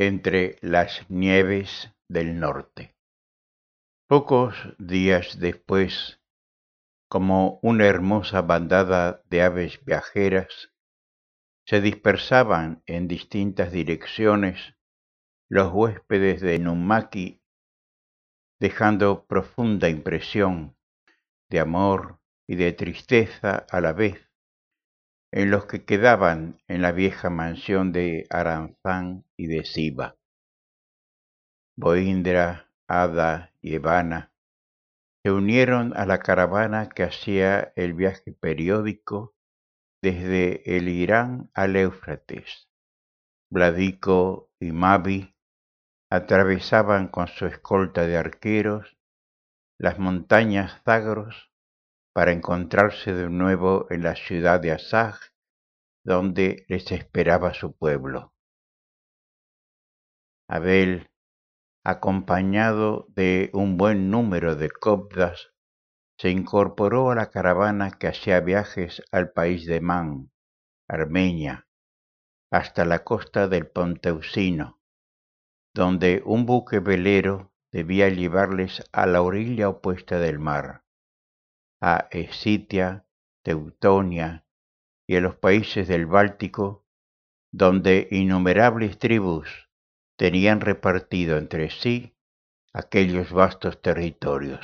entre las nieves del norte. Pocos días después, como una hermosa bandada de aves viajeras, se dispersaban en distintas direcciones los huéspedes de Numaki, dejando profunda impresión de amor y de tristeza a la vez en los que quedaban en la vieja mansión de Aranzán y de Siva. Boindra, Ada y Evana se unieron a la caravana que hacía el viaje periódico desde el Irán al Éufrates. Vladico y Mavi atravesaban con su escolta de arqueros las montañas Zagros para encontrarse de nuevo en la ciudad de Asaj, donde les esperaba su pueblo. Abel, acompañado de un buen número de copdas, se incorporó a la caravana que hacía viajes al país de Man, Armenia, hasta la costa del Ponteusino, donde un buque velero debía llevarles a la orilla opuesta del mar, a Escitia, Teutonia y a los países del Báltico, donde innumerables tribus tenían repartido entre sí aquellos vastos territorios.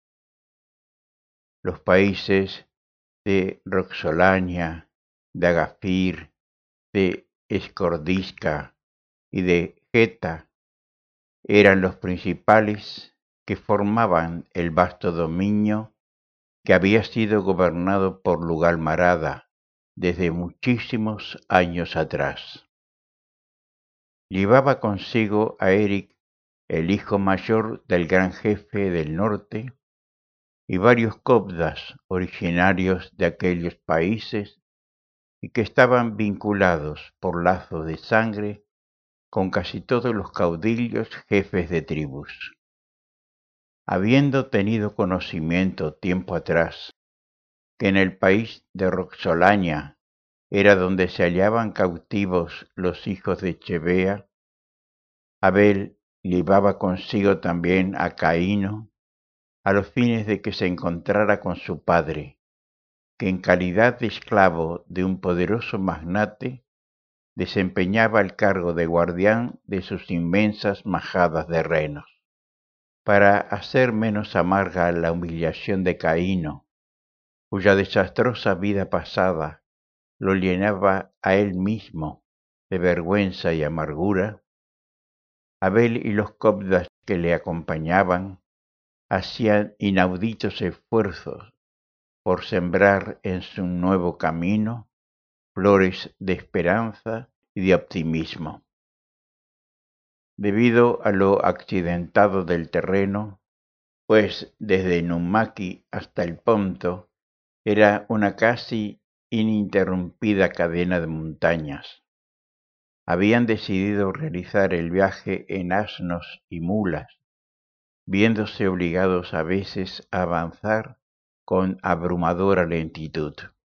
Los países de Roxolania, de Agafir, de Escordisca y de Geta eran los principales que formaban el vasto dominio que había sido gobernado por Lugalmarada desde muchísimos años atrás. Llevaba consigo a Eric, el hijo mayor del gran jefe del norte, y varios copdas originarios de aquellos países y que estaban vinculados por lazos de sangre con casi todos los caudillos jefes de tribus. Habiendo tenido conocimiento tiempo atrás que en el país de Roxolania era donde se hallaban cautivos los hijos de Chebea, Abel llevaba consigo también a Caíno a los fines de que se encontrara con su padre, que en calidad de esclavo de un poderoso magnate desempeñaba el cargo de guardián de sus inmensas majadas de renos. Para hacer menos amarga la humillación de Caíno, cuya desastrosa vida pasada lo llenaba a él mismo de vergüenza y amargura, Abel y los copdas que le acompañaban hacían inauditos esfuerzos por sembrar en su nuevo camino flores de esperanza y de optimismo. Debido a lo accidentado del terreno, pues desde Numaki hasta el Ponto era una casi ininterrumpida cadena de montañas. Habían decidido realizar el viaje en asnos y mulas, viéndose obligados a veces a avanzar con abrumadora lentitud.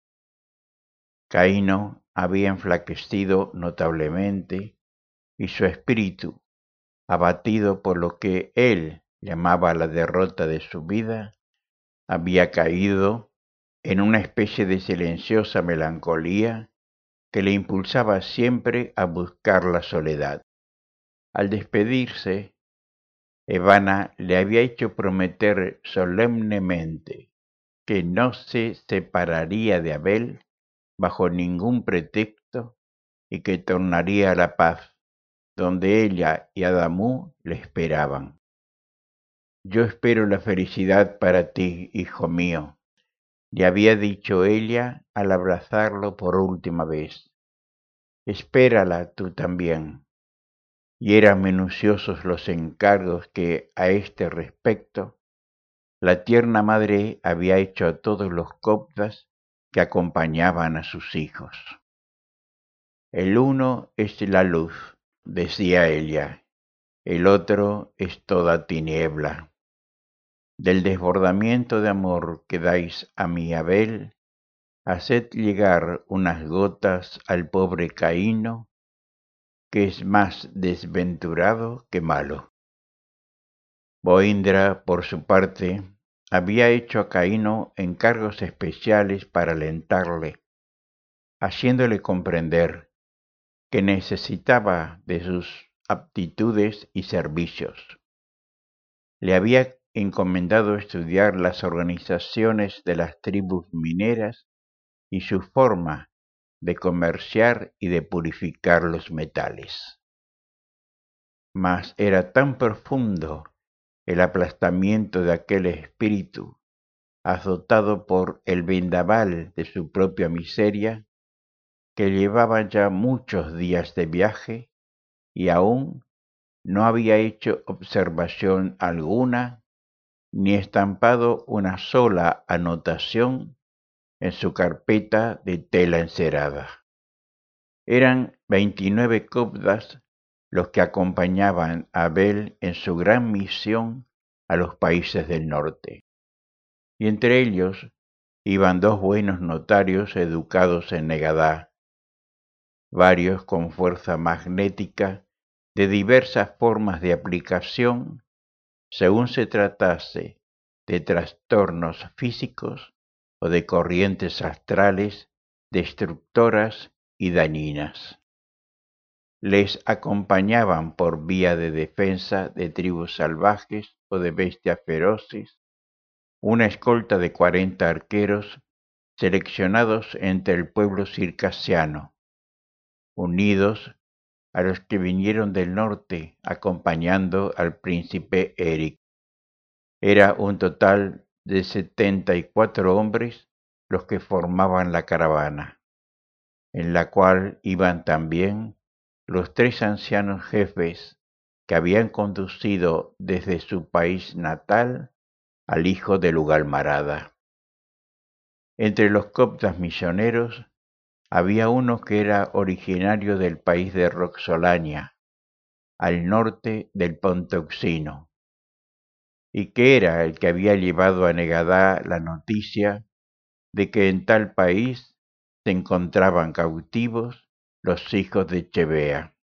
Caíno había enflaquecido notablemente y su espíritu, abatido por lo que él llamaba la derrota de su vida, había caído en una especie de silenciosa melancolía que le impulsaba siempre a buscar la soledad. Al despedirse, Evana le había hecho prometer solemnemente que no se separaría de Abel bajo ningún pretexto y que tornaría a la paz, donde ella y Adamú le esperaban. Yo espero la felicidad para ti, hijo mío, le había dicho ella al abrazarlo por última vez. Espérala tú también. Y eran minuciosos los encargos que a este respecto la tierna madre había hecho a todos los copdas que acompañaban a sus hijos. El uno es la luz, decía ella, el otro es toda tiniebla. Del desbordamiento de amor que dais a mi Abel, haced llegar unas gotas al pobre Caíno, que es más desventurado que malo. Boindra, por su parte, había hecho a Caíno encargos especiales para alentarle, haciéndole comprender que necesitaba de sus aptitudes y servicios. Le había encomendado estudiar las organizaciones de las tribus mineras y su forma de comerciar y de purificar los metales. Mas era tan profundo el aplastamiento de aquel espíritu, azotado por el vendaval de su propia miseria, que llevaba ya muchos días de viaje y aún no había hecho observación alguna ni estampado una sola anotación en su carpeta de tela encerada. Eran 29 copdas los que acompañaban a Abel en su gran misión a los países del norte, y entre ellos iban 2 buenos notarios educados en Negadá, varios con fuerza magnética de diversas formas de aplicación según se tratase de trastornos físicos o de corrientes astrales destructoras y dañinas. Les acompañaban por vía de defensa de tribus salvajes o de bestias feroces, una escolta de 40 arqueros seleccionados entre el pueblo circasiano, unidos a los que vinieron del norte acompañando al príncipe Eric. Era un total de 74 hombres los que formaban la caravana, en la cual iban también los 3 ancianos jefes que habían conducido desde su país natal al hijo de Lugalmarada. Entre los coptas misioneros había uno que era originario del país de Roxolania, al norte del Ponteuxino, y que era el que había llevado a Negadá la noticia de que en tal país se encontraban cautivos los hijos de Chebea.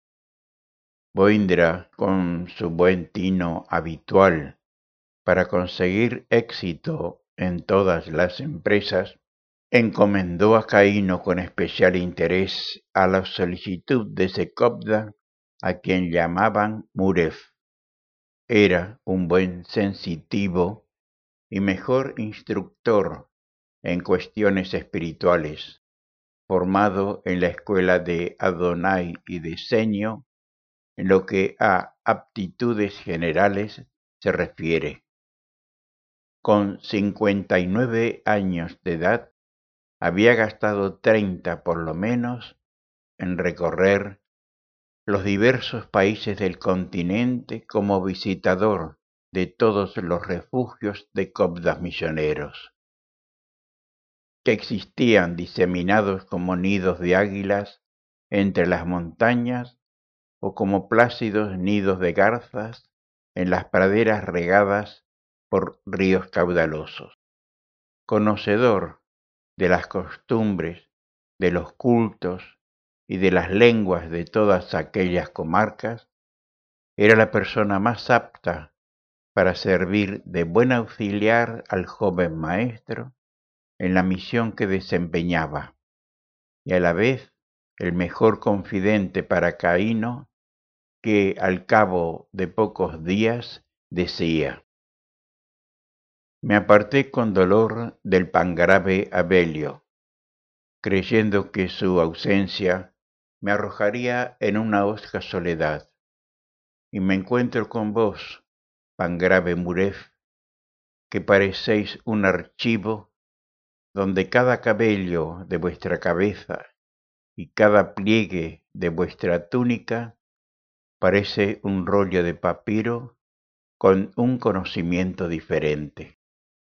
Boindra, con su buen tino habitual para conseguir éxito en todas las empresas, encomendó a Caíno con especial interés a la solicitud de ese copda a quien llamaban Muref. Era un buen sensitivo y mejor instructor en cuestiones espirituales, formado en la escuela de Adonai y de Senio, en lo que a aptitudes generales se refiere. Con 59 años de edad, había gastado 30 por lo menos en recorrer los diversos países del continente como visitador de todos los refugios de copdas misioneros, que existían diseminados como nidos de águilas entre las montañas o como plácidos nidos de garzas en las praderas regadas por ríos caudalosos. Conocedor de las costumbres, de los cultos y de las lenguas de todas aquellas comarcas, era la persona más apta para servir de buen auxiliar al joven maestro en la misión que desempeñaba, y a la vez el mejor confidente para Caíno, que al cabo de pocos días decía: me aparté con dolor del pangrave Abelio, creyendo que su ausencia me arrojaría en una hosca soledad, y me encuentro con vos, pangrave Muref, que parecéis un archivo donde cada cabello de vuestra cabeza y cada pliegue de vuestra túnica parece un rollo de papiro con un conocimiento diferente.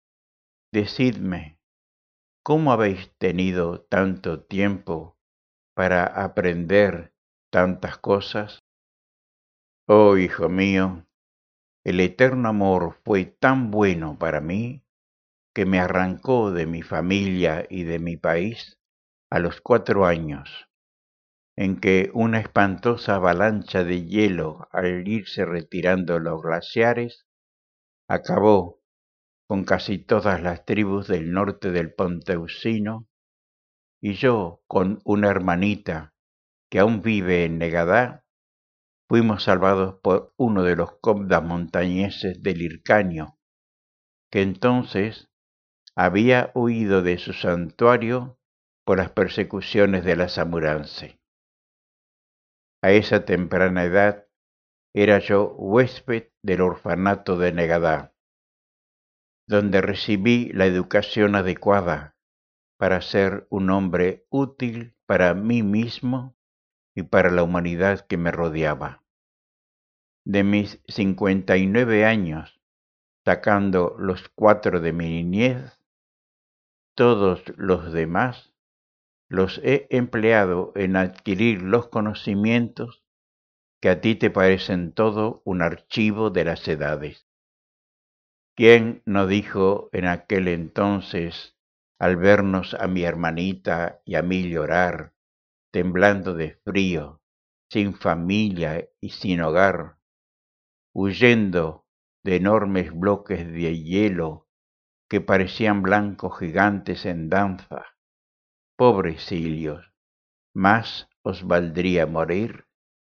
Decidme, ¿cómo habéis tenido tanto tiempo para aprender tantas cosas? Oh, hijo mío, el eterno amor fue tan bueno para mí que me arrancó de mi familia y de mi país a los 4 años, en que una espantosa avalancha de hielo, al irse retirando los glaciares, acabó con casi todas las tribus del norte del Ponteucino, y yo, con una hermanita que aún vive en Negadá, fuimos salvados por uno de los cóbdas montañeses del Hircáneo, que entonces había huido de su santuario por las persecuciones de la Samuranse. A esa temprana edad era yo huésped del orfanato de Negadá, donde recibí la educación adecuada para ser un hombre útil para mí mismo y para la humanidad que me rodeaba. De mis 59 años, sacando los 4 de mi niñez, todos los demás los he empleado en adquirir los conocimientos que a ti te parecen todo un archivo de las edades. ¿Quién no dijo en aquel entonces, al vernos a mi hermanita y a mí llorar, temblando de frío, sin familia y sin hogar, huyendo de enormes bloques de hielo que parecían blancos gigantes en danza? Pobres cilios, más os valdría morir.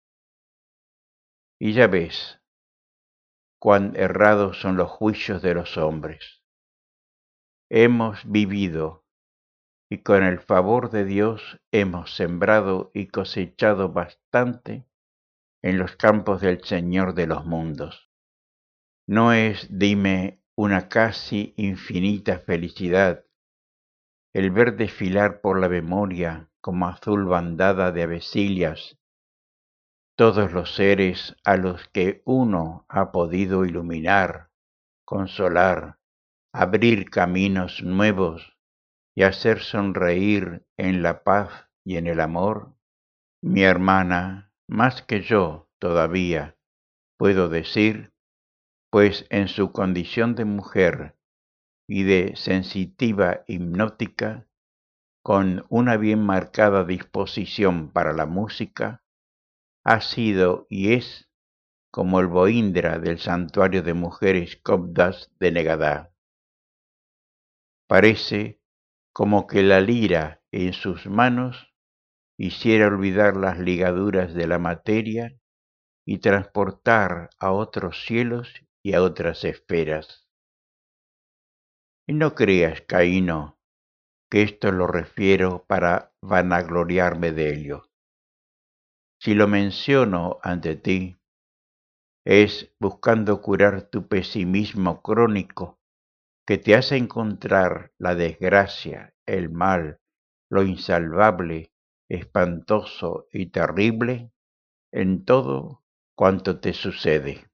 Y ya ves cuán errados son los juicios de los hombres. Hemos vivido y con el favor de Dios hemos sembrado y cosechado bastante en los campos del Señor de los mundos. No es, dime, una casi infinita felicidad el ver desfilar por la memoria como azul bandada de avecillas todos los seres a los que uno ha podido iluminar, consolar, abrir caminos nuevos y hacer sonreír en la paz y en el amor? Mi hermana, más que yo todavía, puedo decir, pues en su condición de mujer y de sensitiva hipnótica, con una bien marcada disposición para la música, ha sido y es como el Boindra del santuario de mujeres coptas de Negadá. Parece como que la lira en sus manos hiciera olvidar las ligaduras de la materia y transportar a otros cielos y a otras esferas. Y no creas, Caíno, que esto lo refiero para vanagloriarme de ello. Si lo menciono ante ti, es buscando curar tu pesimismo crónico que te hace encontrar la desgracia, el mal, lo insalvable, espantoso y terrible en todo cuanto te sucede.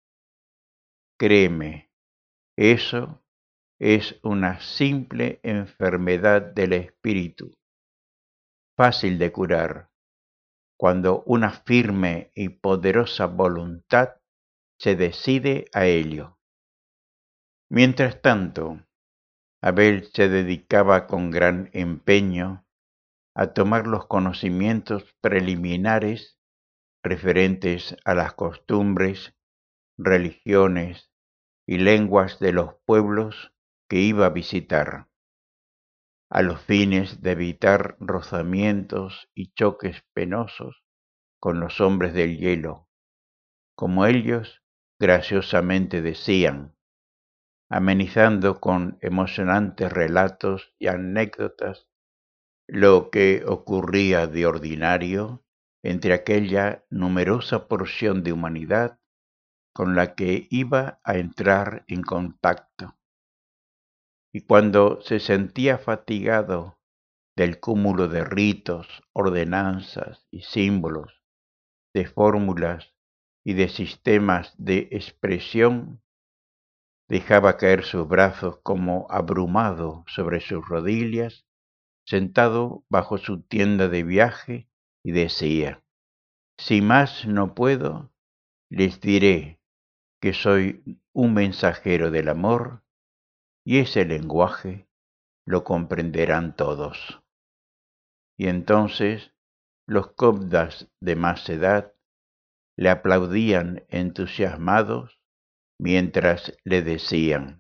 Créeme, eso es una simple enfermedad del espíritu, fácil de curar, cuando una firme y poderosa voluntad se decide a ello. Mientras tanto, Abel se dedicaba con gran empeño a tomar los conocimientos preliminares referentes a las costumbres, religiones y lenguas de los pueblos que iba a visitar, a los fines de evitar rozamientos y choques penosos con los hombres del hielo, como ellos graciosamente decían, amenizando con emocionantes relatos y anécdotas lo que ocurría de ordinario entre aquella numerosa porción de humanidad con la que iba a entrar en contacto. Y cuando se sentía fatigado del cúmulo de ritos, ordenanzas y símbolos, de fórmulas y de sistemas de expresión, dejaba caer sus brazos como abrumado sobre sus rodillas, sentado bajo su tienda de viaje, y decía: si más no puedo, les diré que soy un mensajero del amor, y ese lenguaje lo comprenderán todos. Y entonces Los copdas de más edad le aplaudían entusiasmados mientras le decían: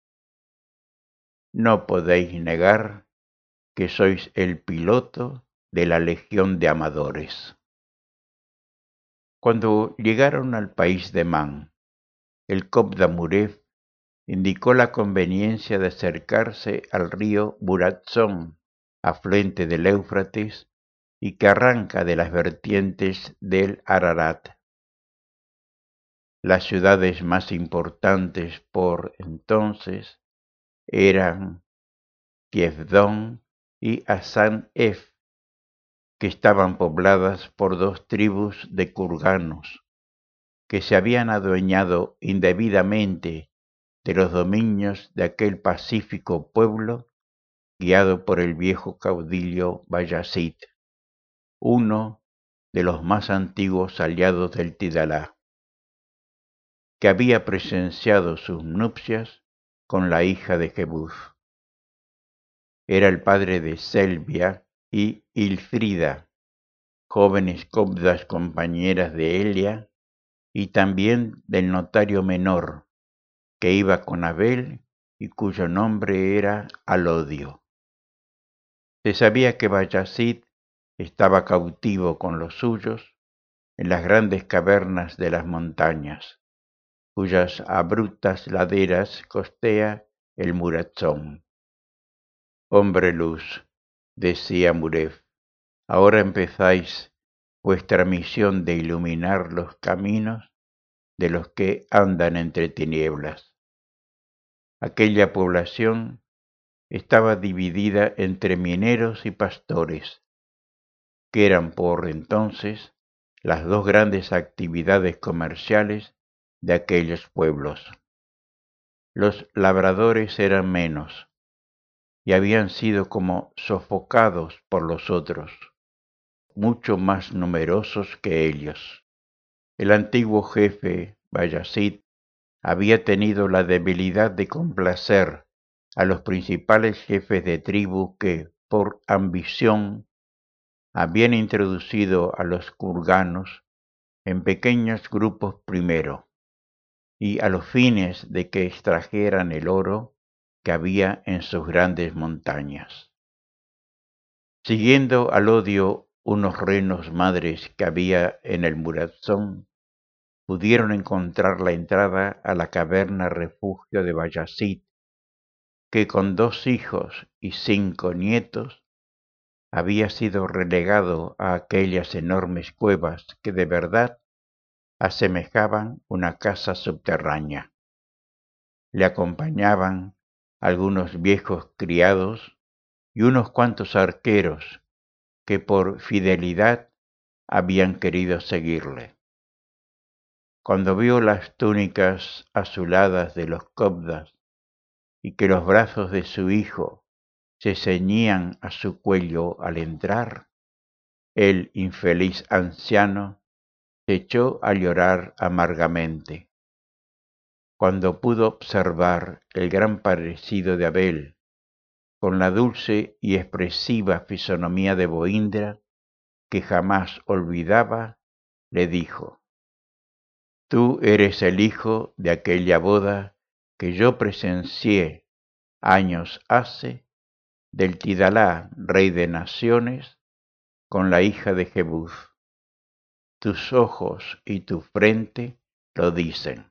no podéis negar que sois el piloto de la legión de amadores. Cuando llegaron al país de Man, el copda Muref indicó la conveniencia de acercarse al río Burazón, afluente del Éufrates, y que arranca de las vertientes del Ararat. Las ciudades más importantes por entonces eran Kievdon y Hasan-Ef, que estaban pobladas por dos tribus de kurganos, que se habían adueñado indebidamente de los dominios de aquel pacífico pueblo, guiado por el viejo caudillo Bayazid, uno de los más antiguos aliados del Tidalá, que había presenciado sus nupcias con la hija de Jebus. Era el padre de Selvia y Ilfrida, jóvenes copdas compañeras de Elia, y también del notario menor, que iba con Abel y cuyo nombre era Alodio. Se sabía que Bayazid estaba cautivo con los suyos en las grandes cavernas de las montañas, cuyas abruptas laderas costea el Murazón. Hombre luz, decía Muref, ahora empezáis vuestra misión de iluminar los caminos de los que andan entre tinieblas. Aquella población estaba dividida entre mineros y pastores, que eran por entonces las dos grandes actividades comerciales de aquellos pueblos. Los labradores eran menos y habían sido como sofocados por los otros, mucho más numerosos que ellos. El antiguo jefe, Bayazid, había tenido la debilidad de complacer a los principales jefes de tribu que, por ambición, habían introducido a los kurganos en pequeños grupos primero, y a los fines de que extrajeran el oro que había en sus grandes montañas. Siguiendo al odio unos renos madres que había en el Murazón, pudieron encontrar la entrada a la caverna refugio de Bayazid, que con 2 hijos y 5 nietos había sido relegado a aquellas enormes cuevas que de verdad asemejaban una casa subterránea. Le acompañaban algunos viejos criados y unos cuantos arqueros que por fidelidad habían querido seguirle. Cuando vio las túnicas azuladas de los copdas y que los brazos de su hijo se ceñían a su cuello al entrar, el infeliz anciano se echó a llorar amargamente. Cuando pudo observar el gran parecido de Abel con la dulce y expresiva fisonomía de Boindra, que jamás olvidaba, le dijo: tú eres el hijo de aquella boda que yo presencié años hace del Tidalá, rey de naciones, con la hija de Jebus. Tus ojos y tu frente lo dicen.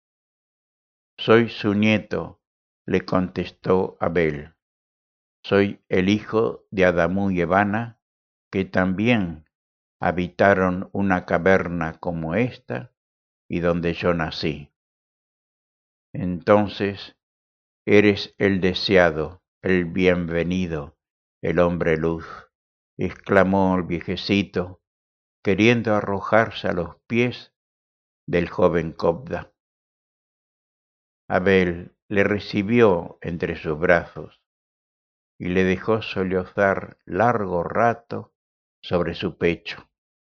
Soy su nieto, le contestó Abel. Soy el hijo de Adamú y Evana, que también habitaron una caverna como esta y donde yo nací. Entonces eres el deseado, el bienvenido, el hombre luz, exclamó el viejecito, queriendo arrojarse a los pies del joven copda. Abel le recibió entre sus brazos y le dejó sollozar largo rato sobre su pecho.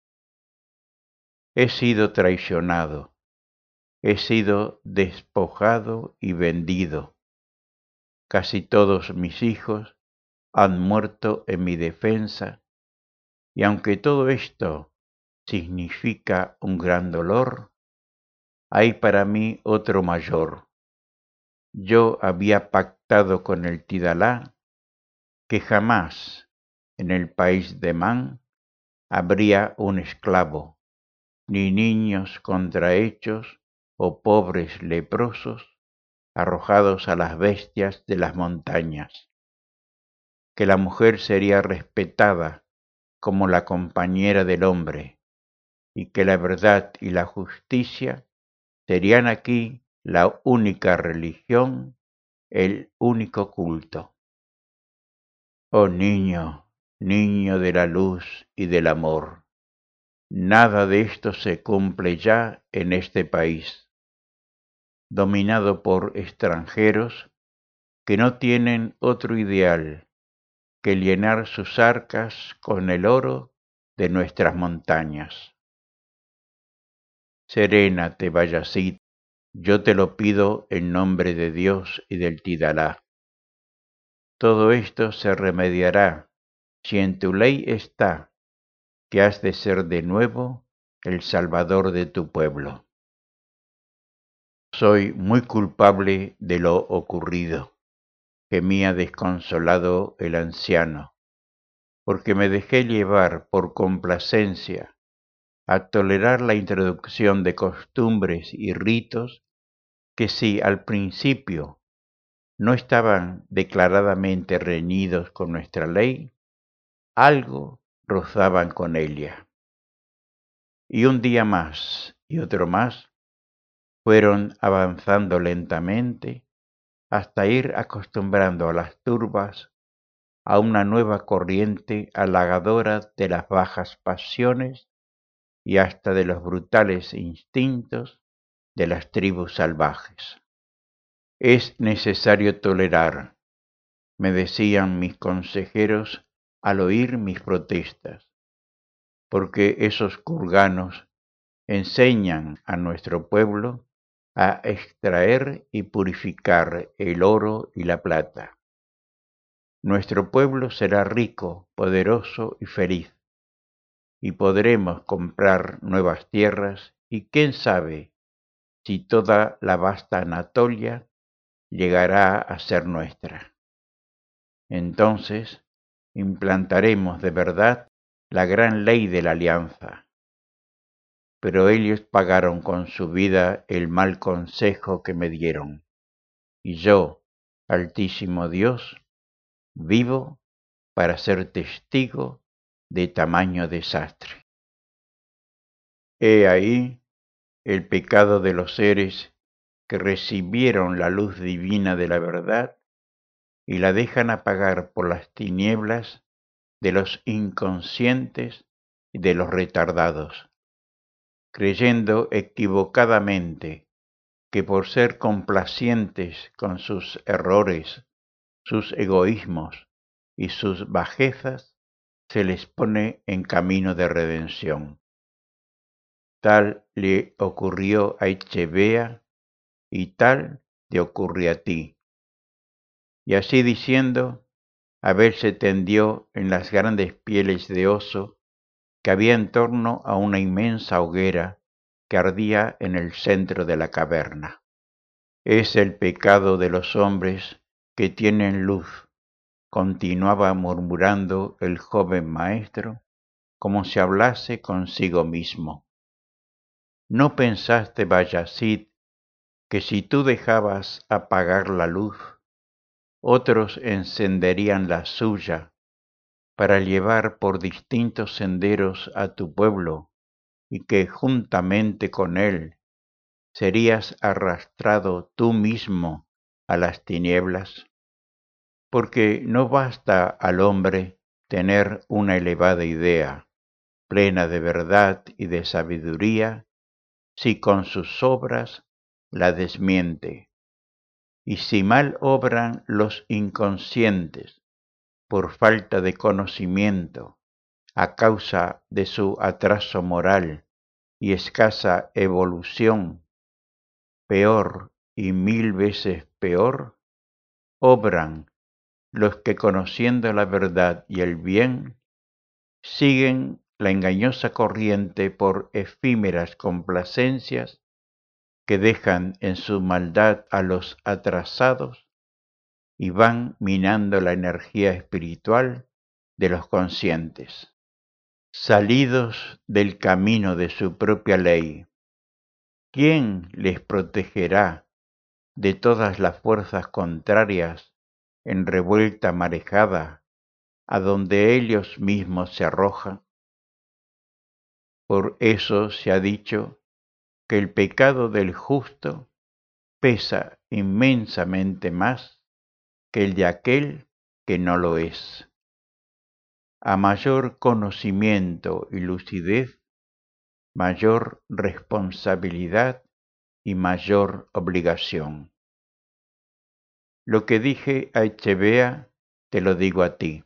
He sido traicionado, he sido despojado y vendido. Casi todos mis hijos han muerto en mi defensa Y aunque todo esto significa un gran dolor, hay para mí otro mayor. Yo había pactado con el Tidalá que jamás en el país de Man habría un esclavo, ni niños contrahechos o pobres leprosos arrojados a las bestias de las montañas, que la mujer sería respetada como la compañera del hombre, y que la verdad y la justicia serían aquí la única religión, el único culto. Oh niño, niño de la luz y del amor, nada de esto se cumple ya en este país, dominado por extranjeros que no tienen otro ideal que llenar sus arcas con el oro de nuestras montañas. Serénate, Bayazid, yo te lo pido en nombre de Dios y del Tidalá. Todo esto se remediará si en tu ley está que has de ser de nuevo el salvador de tu pueblo. Soy muy culpable de lo ocurrido, que me ha desconsolado el anciano, porque me dejé llevar por complacencia a tolerar la introducción de costumbres y ritos que si al principio no estaban declaradamente reñidos con nuestra ley, algo rozaban con ella. Y un día más y otro más fueron avanzando lentamente hasta ir acostumbrando a las turbas a una nueva corriente halagadora de las bajas pasiones y hasta de los brutales instintos de las tribus salvajes. Es necesario tolerar, me decían mis consejeros al oír mis protestas, porque esos kurganos enseñan a nuestro pueblo a extraer y purificar el oro y la plata. Nuestro pueblo será rico, poderoso y feliz, y podremos comprar nuevas tierras y quién sabe si toda la vasta Anatolia llegará a ser nuestra. Entonces implantaremos de verdad la gran ley de la alianza. Pero ellos pagaron con su vida el mal consejo que me dieron. Y yo, Altísimo Dios, vivo para ser testigo de tamaño desastre. He ahí el pecado de los seres que recibieron la luz divina de la verdad y la dejan apagar por las tinieblas de los inconscientes y de los retardados, creyendo equivocadamente que por ser complacientes con sus errores, sus egoísmos y sus bajezas, se les pone en camino de redención. Tal le ocurrió a Echevea y tal te ocurre a ti. Y así diciendo, Abel se tendió en las grandes pieles de oso que había en torno a una inmensa hoguera que ardía en el centro de la caverna. Es el pecado de los hombres que tienen luz, continuaba murmurando el joven maestro, como si hablase consigo mismo. ¿No pensaste, Bayazid, que si tú dejabas apagar la luz, otros encenderían la suya para llevar por distintos senderos a tu pueblo y que juntamente con él serías arrastrado tú mismo a las tinieblas? Porque no basta al hombre tener una elevada idea, plena de verdad y de sabiduría, si con sus obras la desmiente. Y si mal obran los inconscientes por falta de conocimiento, a causa de su atraso moral y escasa evolución, peor y mil veces peor, obran los que conociendo la verdad y el bien, siguen la engañosa corriente por efímeras complacencias que dejan en su maldad a los atrasados y van minando la energía espiritual de los conscientes. Salidos del camino de su propia ley, ¿quién les protegerá de todas las fuerzas contrarias en revuelta marejada a donde ellos mismos se arrojan? Por eso se ha dicho que el pecado del justo pesa inmensamente más que el de aquel que no lo es. A mayor conocimiento y lucidez, mayor responsabilidad y mayor obligación. Lo que dije a Echevea, te lo digo a ti.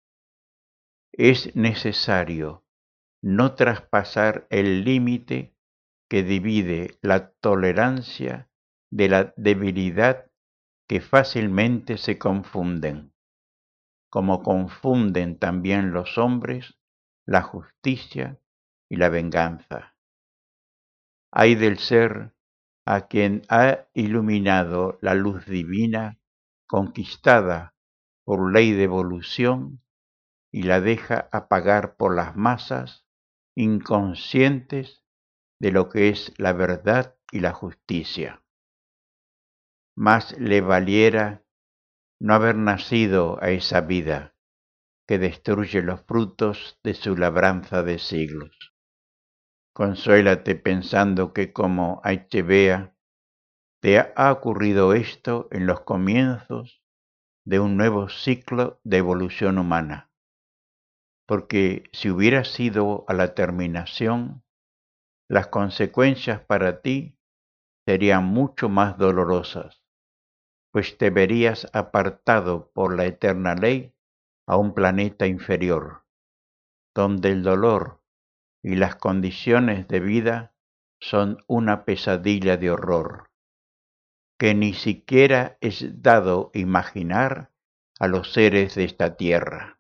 Es necesario no traspasar el límite que divide la tolerancia de la debilidad, que fácilmente se confunden, como confunden también los hombres la justicia y la venganza. Ay del ser a quien ha iluminado la luz divina conquistada por ley de evolución y la deja apagar por las masas inconscientes de lo que es la verdad y la justicia. Más le valiera no haber nacido a esa vida que destruye los frutos de su labranza de siglos. Consuélate pensando que, como a Echevea, te ha ocurrido esto en los comienzos de un nuevo ciclo de evolución humana, porque si hubiera sido a la terminación, las consecuencias para ti serían mucho más dolorosas, pues te verías apartado por la eterna ley a un planeta inferior, donde el dolor y las condiciones de vida son una pesadilla de horror, que ni siquiera es dado imaginar a los seres de esta tierra.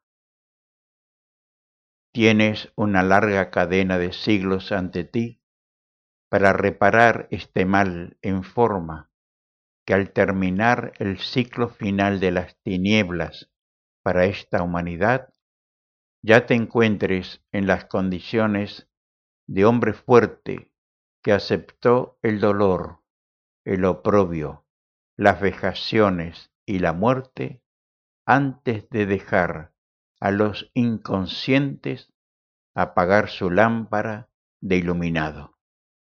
Tienes una larga cadena de siglos ante ti para reparar este mal en forma que al terminar el ciclo final de las tinieblas para esta humanidad, ya te encuentres en las condiciones de hombre fuerte que aceptó el dolor, el oprobio, las vejaciones y la muerte antes de dejar a los inconscientes apagar su lámpara de iluminado.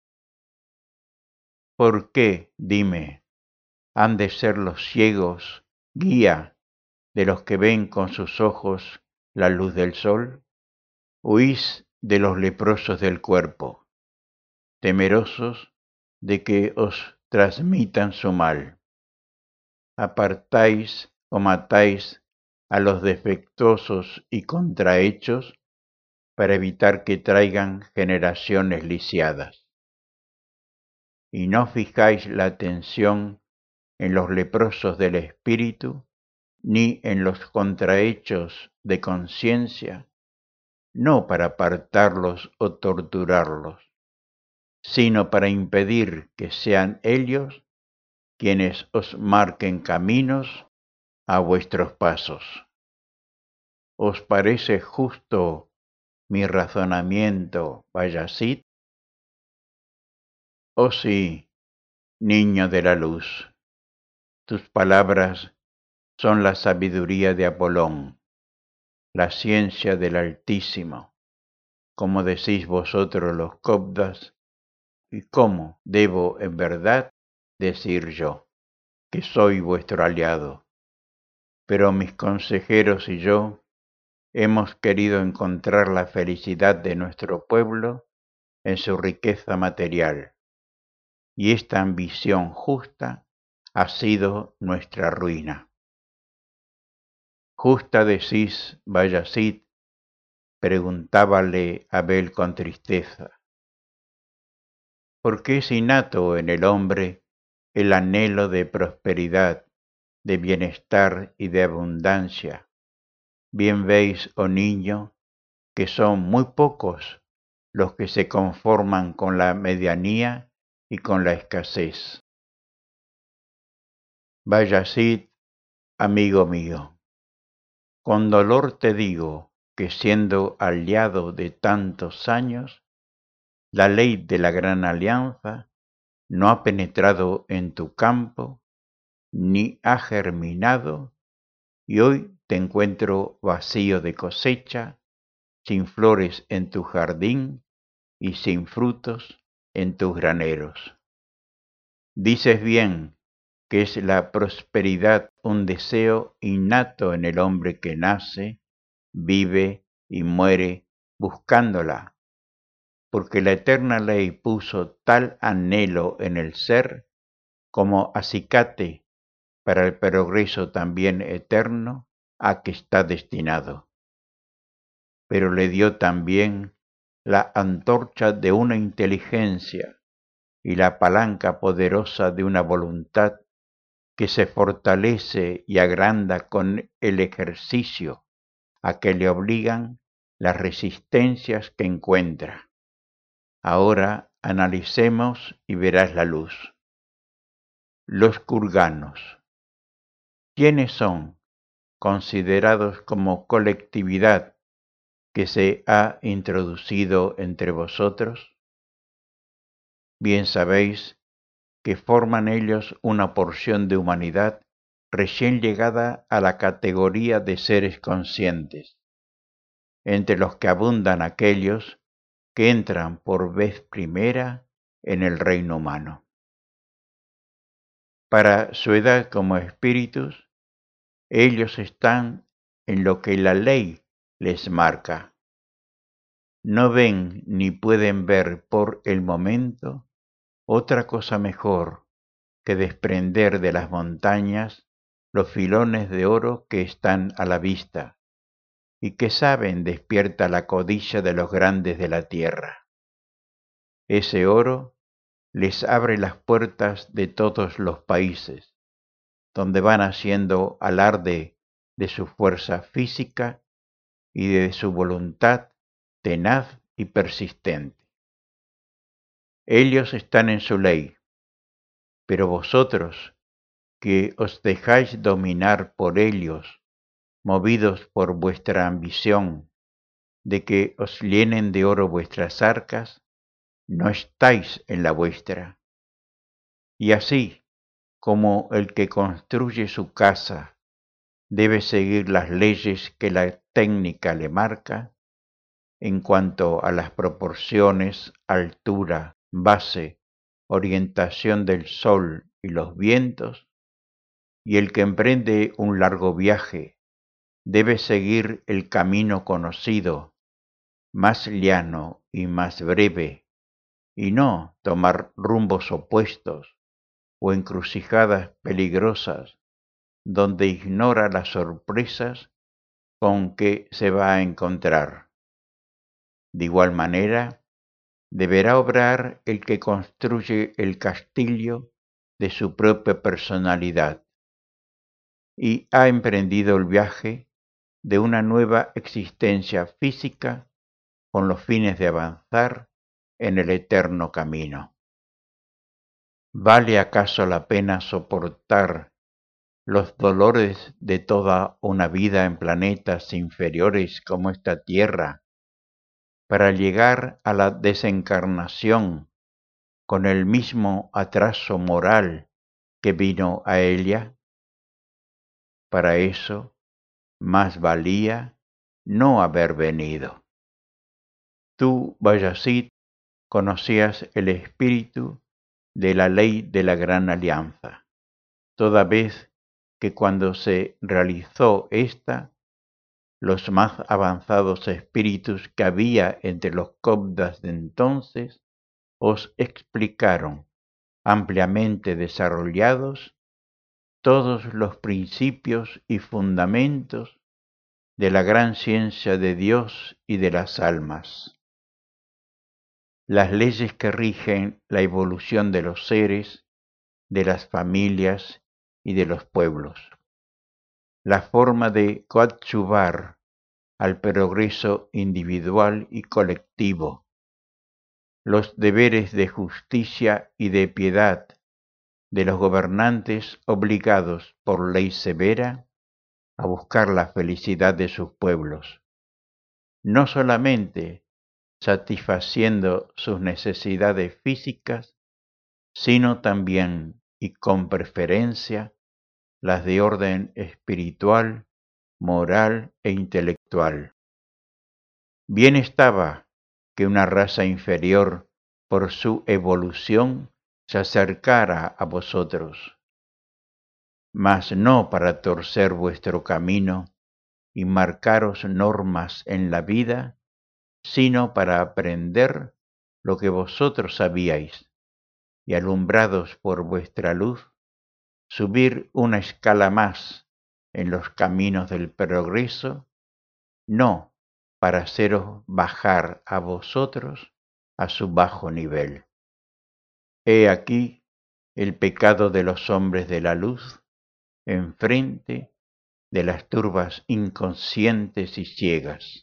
¿Por qué, dime, han de ser los ciegos guía de los que ven con sus ojos la luz del sol? Huís de los leprosos del cuerpo, temerosos de que os transmitan su mal. Apartáis o matáis a los defectuosos y contrahechos para evitar que traigan generaciones lisiadas. Y no fijáis la atención en los leprosos del espíritu, ni en los contrahechos de conciencia, no para apartarlos o torturarlos, sino para impedir que sean ellos quienes os marquen caminos a vuestros pasos. ¿Os parece justo mi razonamiento, Bayazid? Oh sí, niño de la luz, tus palabras son la sabiduría de Apolón, la ciencia del Altísimo, como decís vosotros los coptas, y como debo en verdad decir yo, que soy vuestro aliado. Pero mis consejeros y yo hemos querido encontrar la felicidad de nuestro pueblo en su riqueza material, y esta ambición justa ha sido nuestra ruina. Justa decís, Bayazid, preguntábale Abel con tristeza, porque es innato en el hombre el anhelo de prosperidad, de bienestar y de abundancia. Bien veis, oh niño, que son muy pocos los que se conforman con la medianía y con la escasez. Bayazid, amigo mío, con dolor te digo que siendo aliado de tantos años, la ley de la gran alianza no ha penetrado en tu campo, ni ha germinado, y hoy te encuentro vacío de cosecha, sin flores en tu jardín y sin frutos en tus graneros. Dices bien que es la prosperidad un deseo innato en el hombre que nace, vive y muere buscándola, porque la eterna ley puso tal anhelo en el ser como acicate para el progreso también eterno a que está destinado. Pero le dio también la antorcha de una inteligencia y la palanca poderosa de una voluntad que se fortalece y agranda con el ejercicio a que le obligan las resistencias que encuentra. Ahora analicemos y verás la luz. Los kurganos. ¿Quiénes son? Considerados como colectividad que se ha introducido entre vosotros. Bien sabéis que forman ellos una porción de humanidad recién llegada a la categoría de seres conscientes, entre los que abundan aquellos que entran por vez primera en el reino humano. Para su edad como espíritus, ellos están en lo que la ley les marca. No ven ni pueden ver por el momento otra cosa mejor que desprender de las montañas los filones de oro que están a la vista y que saben despierta la codicia de los grandes de la tierra. Ese oro les abre las puertas de todos los países, donde van haciendo alarde de su fuerza física y de su voluntad tenaz y persistente. Ellos están en su ley, pero vosotros, que os dejáis dominar por ellos, movidos por vuestra ambición de que os llenen de oro vuestras arcas, no estáis en la vuestra. Y así como el que construye su casa debe seguir las leyes que la técnica le marca, en cuanto a las proporciones, altura, base, orientación del sol y los vientos, y el que emprende un largo viaje debe seguir el camino conocido, más llano y más breve, y no tomar rumbos opuestos o encrucijadas peligrosas donde ignora las sorpresas con que se va a encontrar. De igual manera, deberá obrar el que construye el castillo de su propia personalidad y ha emprendido el viaje de una nueva existencia física con los fines de avanzar en el eterno camino. ¿Vale acaso la pena soportar los dolores de toda una vida en planetas inferiores como esta Tierra para llegar a la desencarnación con el mismo atraso moral que vino a ella? Para eso, más valía no haber venido. Tú, Bayazid, conocías el espíritu de la ley de la gran alianza, toda vez que cuando se realizó esta, los más avanzados espíritus que había entre los cobdas de entonces os explicaron, ampliamente desarrollados, todos los principios y fundamentos de la gran ciencia de Dios y de las almas. Las leyes que rigen la evolución de los seres, de las familias y de los pueblos. La forma de coadyuvar al progreso individual y colectivo, los deberes de justicia y de piedad de los gobernantes obligados por ley severa a buscar la felicidad de sus pueblos, no solamente satisfaciendo sus necesidades físicas, sino también y con preferencia las de orden espiritual, moral e intelectual. Bien estaba que una raza inferior, por su evolución, se acercara a vosotros, mas no para torcer vuestro camino y marcaros normas en la vida, sino para aprender lo que vosotros sabíais, y alumbrados por vuestra luz, subir una escala más en los caminos del progreso, no para haceros bajar a vosotros a su bajo nivel. He aquí el pecado de los hombres de la luz enfrente de las turbas inconscientes y ciegas.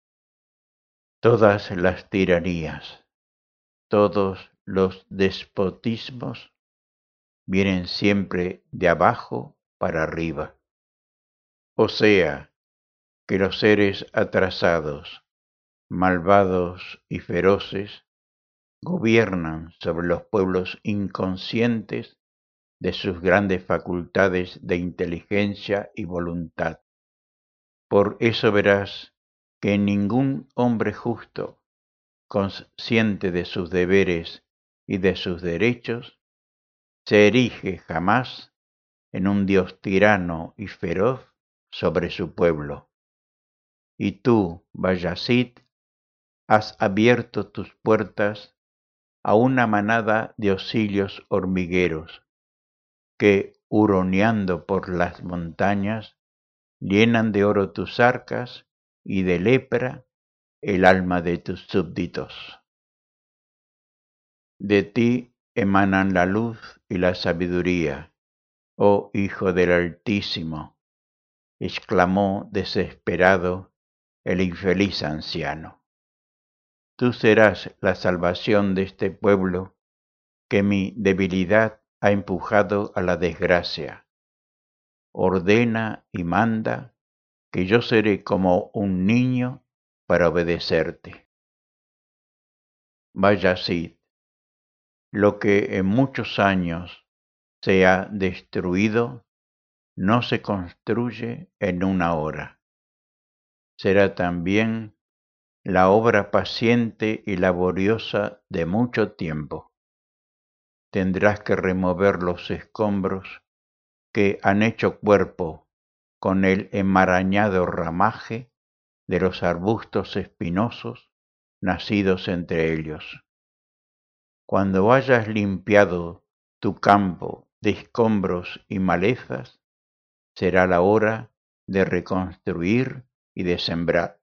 Todas las tiranías, todos los despotismos vienen siempre de abajo para arriba. O sea, que los seres atrasados, malvados y feroces gobiernan sobre los pueblos inconscientes de sus grandes facultades de inteligencia y voluntad. Por eso verás que ningún hombre justo, consciente de sus deberes y de sus derechos, se erige jamás en un Dios tirano y feroz sobre su pueblo. Y tú, Bayazid, has abierto tus puertas a una manada de osilios hormigueros que, huroneando por las montañas, llenan de oro tus arcas y de lepra el alma de tus súbditos. De ti emanan la luz y la sabiduría, oh Hijo del Altísimo, exclamó desesperado el infeliz anciano. Tú serás la salvación de este pueblo que mi debilidad ha empujado a la desgracia. Ordena y manda que yo seré como un niño para obedecerte. Bayazid, lo que en muchos años se ha destruido no se construye en una hora. Será también la obra paciente y laboriosa de mucho tiempo. Tendrás que remover los escombros que han hecho cuerpo con el enmarañado ramaje de los arbustos espinosos nacidos entre ellos. Cuando hayas limpiado tu campo de escombros y malezas, será la hora de reconstruir y de sembrar.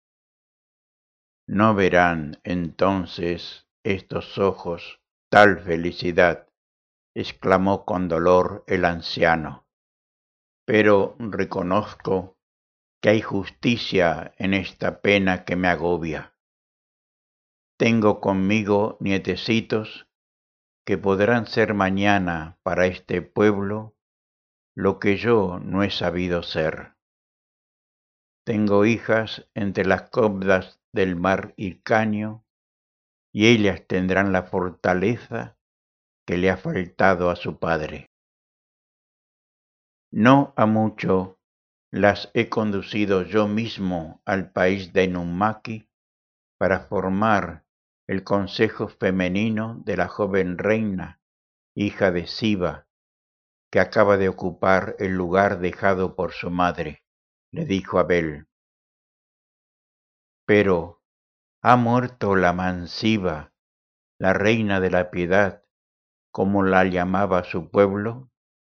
No verán entonces estos ojos tal felicidad, exclamó con dolor el anciano. Pero reconozco que hay justicia en esta pena que me agobia. Tengo conmigo nietecitos que podrán ser mañana para este pueblo lo que yo no he sabido ser. Tengo hijas entre las cobdas del mar Hircáneo, y ellas tendrán la fortaleza que le ha faltado a su padre. No ha mucho las he conducido yo mismo al país de Numaki para formar el consejo femenino de la joven reina, hija de Siva, que acaba de ocupar el lugar dejado por su madre, le dijo Abel. Pero ha muerto la mansiva, la reina de la piedad, como la llamaba su pueblo.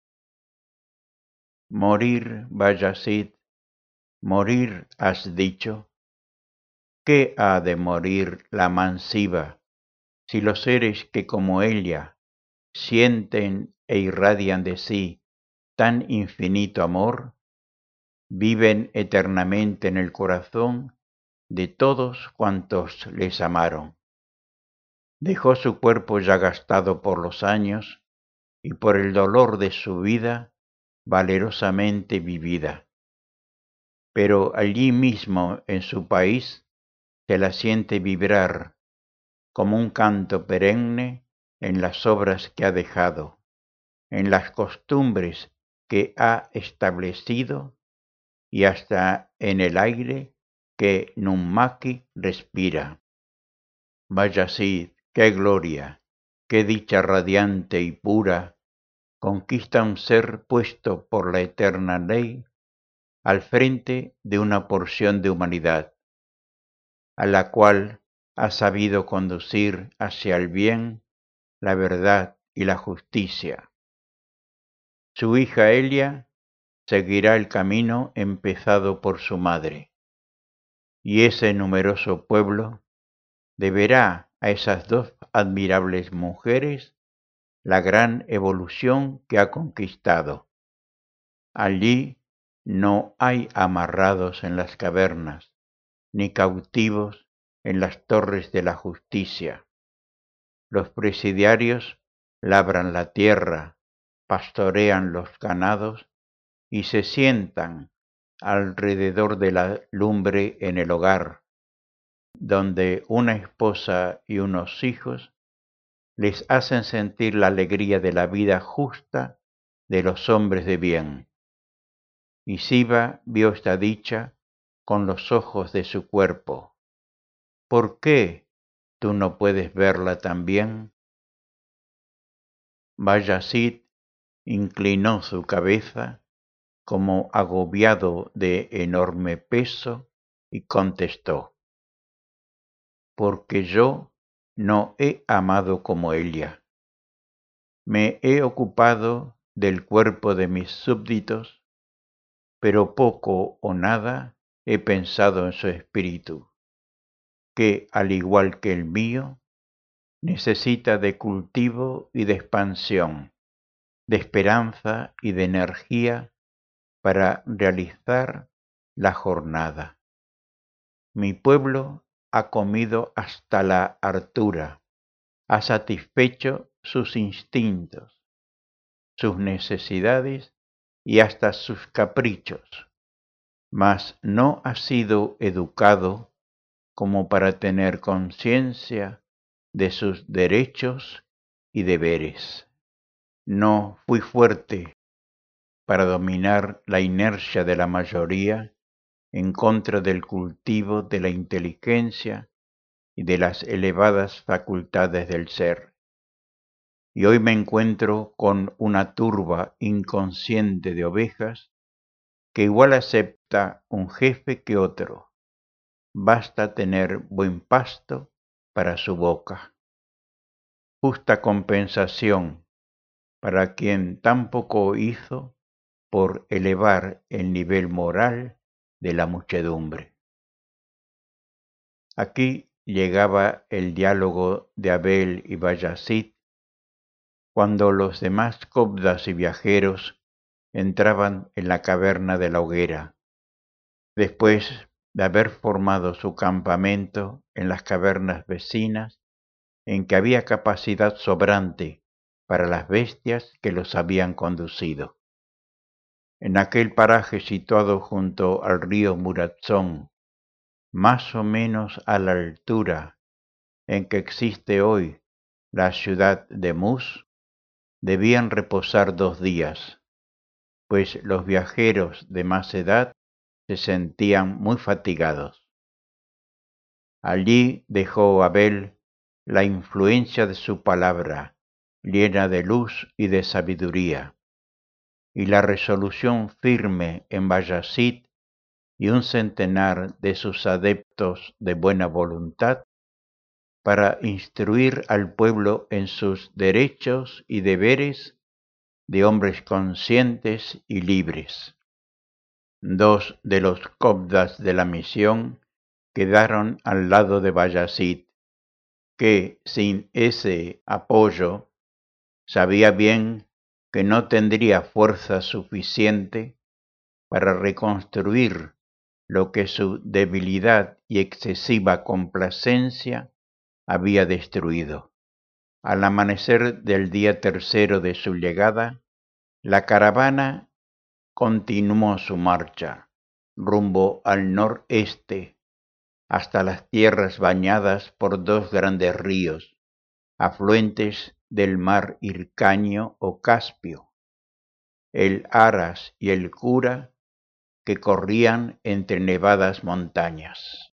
Morir, Bayazid, morir has dicho. ¿Qué ha de morir la mansiva si los seres que como ella sienten e irradian de sí tan infinito amor viven eternamente en el corazón de todos cuantos les amaron. Dejó su cuerpo ya gastado por los años y por el dolor de su vida valerosamente vivida. Pero allí mismo en su país se la siente vibrar como un canto perenne en las obras que ha dejado, en las costumbres que ha establecido y hasta en el aire que Nummaki respira. Vaya sí, qué gloria, qué dicha radiante y pura conquista un ser puesto por la eterna ley al frente de una porción de humanidad, a la cual ha sabido conducir hacia el bien, la verdad y la justicia. Su hija Elia seguirá el camino empezado por su madre, y ese numeroso pueblo deberá a esas dos admirables mujeres la gran evolución que ha conquistado. Allí no hay amarrados en las cavernas, ni cautivos en las torres de la justicia. Los presidiarios labran la tierra, pastorean los ganados y se sientan alrededor de la lumbre en el hogar, donde una esposa y unos hijos les hacen sentir la alegría de la vida justa de los hombres de bien. Y Siba vio esta dicha con los ojos de su cuerpo. ¿Por qué tú no puedes verla también? Bayazid inclinó su cabeza como agobiado de enorme peso y contestó: porque yo no he amado como ella. Me he ocupado del cuerpo de mis súbditos, pero poco o nada he pensado en su espíritu, que, al igual que el mío, necesita de cultivo y de expansión, de esperanza y de energía para realizar la jornada. Mi pueblo ha comido hasta la hartura, ha satisfecho sus instintos, sus necesidades y hasta sus caprichos, mas no ha sido educado como para tener conciencia de sus derechos y deberes. No fui fuerte para dominar la inercia de la mayoría en contra del cultivo de la inteligencia y de las elevadas facultades del ser. Y hoy me encuentro con una turba inconsciente de ovejas que igual acepta un jefe que otro. Basta tener buen pasto para su boca. Justa compensación para quien tan poco hizo por elevar el nivel moral de la muchedumbre. Aquí llegaba el diálogo de Abel y Bayazid cuando los demás copdas y viajeros entraban en la caverna de la hoguera, después de haber formado su campamento en las cavernas vecinas en que había capacidad sobrante para las bestias que los habían conducido. En aquel paraje situado junto al río Muratzón, más o menos a la altura en que existe hoy la ciudad de Mus, debían reposar 2 días, pues los viajeros de más edad se sentían muy fatigados. Allí dejó Abel la influencia de su palabra, llena de luz y de sabiduría, y la resolución firme en Bayazid y un centenar de sus adeptos de buena voluntad para instruir al pueblo en sus derechos y deberes de hombres conscientes y libres. 2 de los copdas de la misión quedaron al lado de Bayazid, que sin ese apoyo sabía bien que no tendría fuerza suficiente para reconstruir lo que su debilidad y excesiva complacencia había destruido. Al amanecer del día tercero de su llegada, la caravana continuó su marcha rumbo al noreste hasta las tierras bañadas por dos grandes ríos, afluentes del mar Hircáneo o Caspio, el Aras y el Kura, que corrían entre nevadas montañas.